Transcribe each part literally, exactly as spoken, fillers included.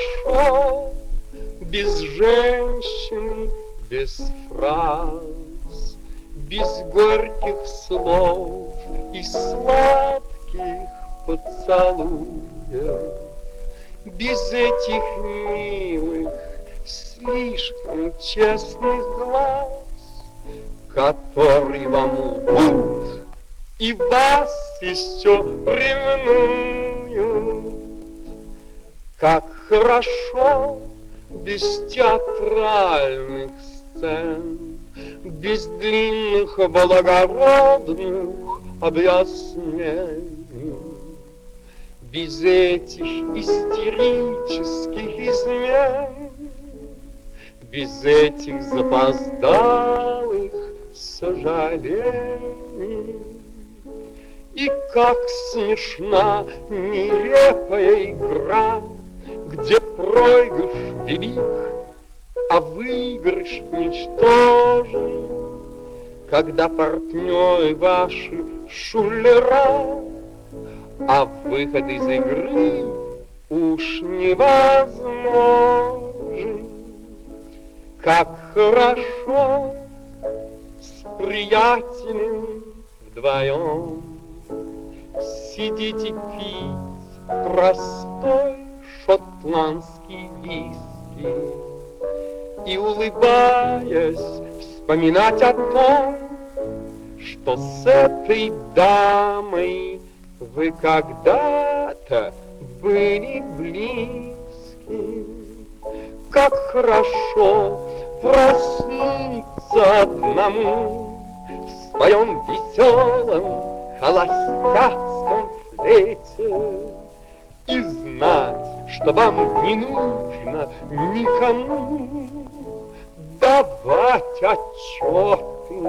хорошо без женщин, без фраз, без горьких слов и сладких поцелуев, без этих милых, слишком честных глаз, которые вам лгут и вас еще ревнуют. Как хорошо без театральных сцен, без длинных благородных объяснений, без этих истерических измен, без этих запоздалых сожалений. И как смешна нелепая игра, где проигрыш велик, а выигрыш ничтожен, когда партнеры ваши шулера, а выход из игры уж невозможен. Как хорошо с приятелем вдвоем сидите пить простой шотландский виски и, улыбаясь, вспоминать о том, что с этой дамой вы когда-то были близки. Как хорошо проснуться одному в своем веселом холостяцком флете и знать, что вам не нужно никому давать отчеты,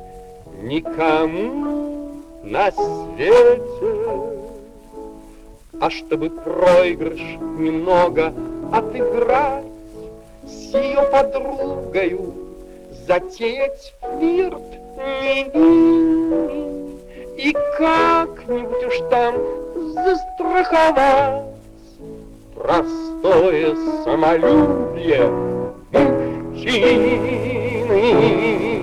никому на свете. А чтобы проигрыш немного отыграть, с ее подругою затеять флирт невинный и как-нибудь уж там застраховать простое самолюбие мужчины.